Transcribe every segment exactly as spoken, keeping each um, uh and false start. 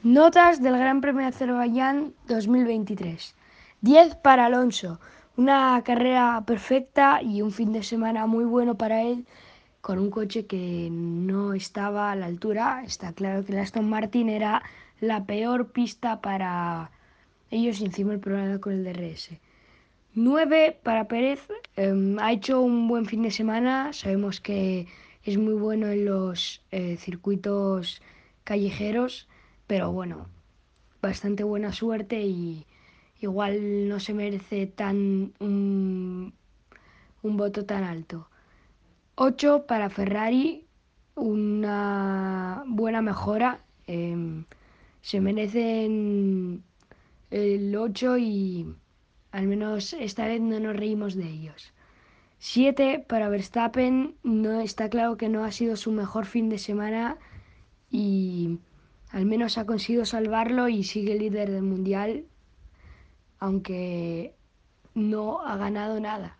Notas del Gran Premio de Azerbaiyán dos mil veintitrés. diez para Alonso. Una carrera perfecta y un fin de semana muy bueno para él, con un coche que no estaba a la altura. Está claro que el Aston Martin era la peor pista para ellos y encima el problema con el D R S. nueve para Pérez. Eh, ha hecho un buen fin de semana. Sabemos que es muy bueno en los eh, circuitos callejeros, pero bueno, bastante buena suerte y igual no se merece tan un, un voto tan alto. ocho para Ferrari, una buena mejora. Eh, se merecen el ocho y al menos esta vez no nos reímos de ellos. siete para Verstappen, no está claro que no ha sido su mejor fin de semana y al menos ha conseguido salvarlo y sigue líder del mundial, aunque no ha ganado nada.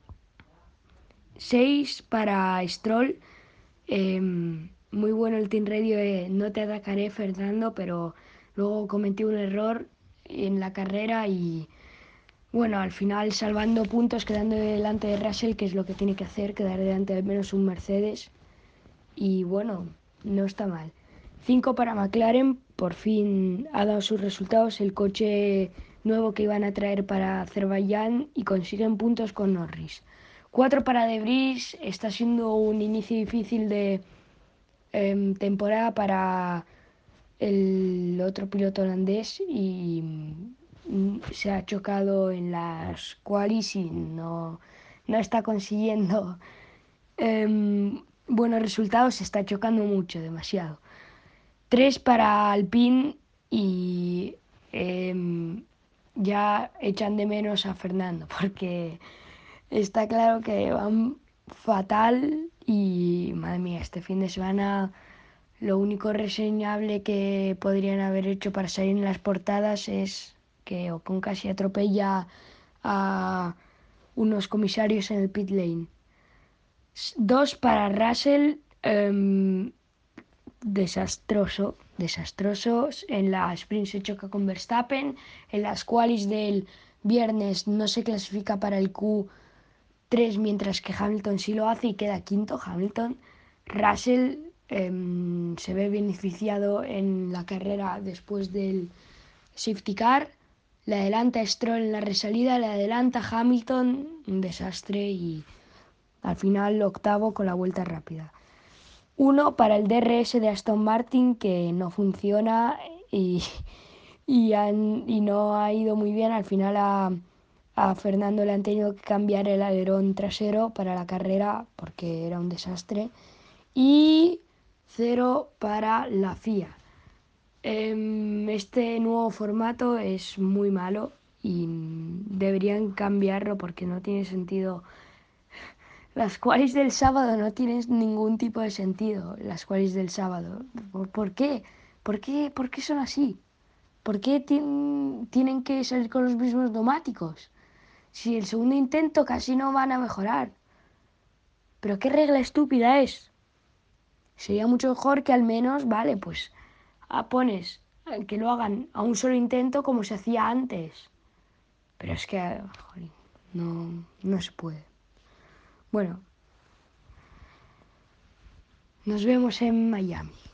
seis para Stroll, eh, muy bueno el Team Radio de no te atacaré, Fernando, pero luego cometió un error en la carrera y bueno, al final salvando puntos, quedando delante de Russell, que es lo que tiene que hacer, quedar delante de al menos un Mercedes. Y bueno, no está mal. cinco para McLaren, por fin ha dado sus resultados el coche nuevo que iban a traer para Azerbaiyán y consiguen puntos con Norris. cuatro para De Vries, está siendo un inicio difícil de eh, temporada para el otro piloto holandés y mm, se ha chocado en las qualis y no, no está consiguiendo eh, buenos resultados, se está chocando mucho, demasiado. Tres para Alpine y eh, ya echan de menos a Fernando porque está claro que van fatal y madre mía, este fin de semana lo único reseñable que podrían haber hecho para salir en las portadas es que Ocon casi atropella a unos comisarios en el pit lane. Dos para Russell, um, desastroso, desastroso. En la sprint se choca con Verstappen, en las qualis del viernes no se clasifica para el Q tres, mientras que Hamilton sí lo hace y queda quinto Hamilton. Russell eh, se ve beneficiado en la carrera después del safety car. Le adelanta Stroll en la resalida, le adelanta Hamilton, un desastre y al final octavo con la vuelta rápida. Uno para el D R S de Aston Martin que no funciona y, y, han, y no ha ido muy bien. Al final a, a Fernando le han tenido que cambiar el alerón trasero para la carrera porque era un desastre. Y cero para la F I A. Este nuevo formato es muy malo y deberían cambiarlo porque no tiene sentido. Las qualis del sábado no tienen ningún tipo de sentido. Las qualis del sábado. ¿Por, por qué? ¿Por qué? ¿Por qué son así? ¿Por qué tienen que salir con los mismos neumáticos? Si el segundo intento casi no van a mejorar. ¿Pero qué regla estúpida es? Sería mucho mejor que al menos, vale, pues pones que lo hagan a un solo intento como se hacía antes. Pero es que, joder, no, no se puede. Bueno, nos vemos en Miami.